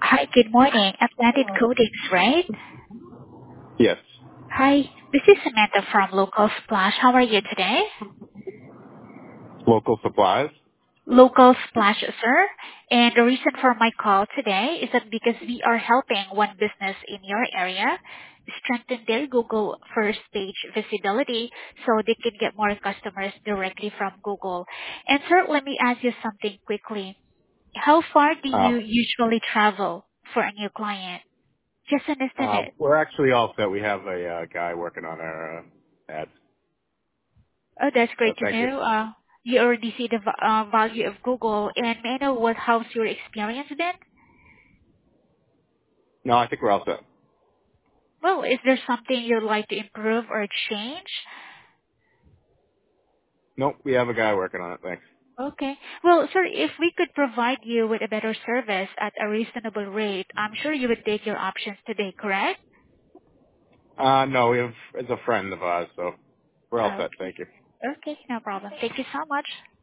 Hi, good morning. Atlantic Coatings, right? Yes. Hi, this is Samantha from Local Splash. How are you today? Local supplies? Local Splash, sir. And the reason for my call today is that because we are helping one business in your area strengthen their Google first page visibility so they can get more customers directly from Google. And sir, let me ask you something quickly. How far do you usually travel for a new client? Just an estimate. We're actually all set. We have a guy working on our ads. Oh, that's great to Thank you. know. You already see the value of Google, and may I know how's your experience been? No, I think we're all set. Well, is there something you'd like to improve or change? Nope, we have a guy working on it. Thanks. Okay. Well, sir, if we could provide you with a better service at a reasonable rate, I'm sure you would take your options today, correct? No, we have, it's a friend of ours, so we're all Oh, set. Thank you. okay, no problem. Thank you so much.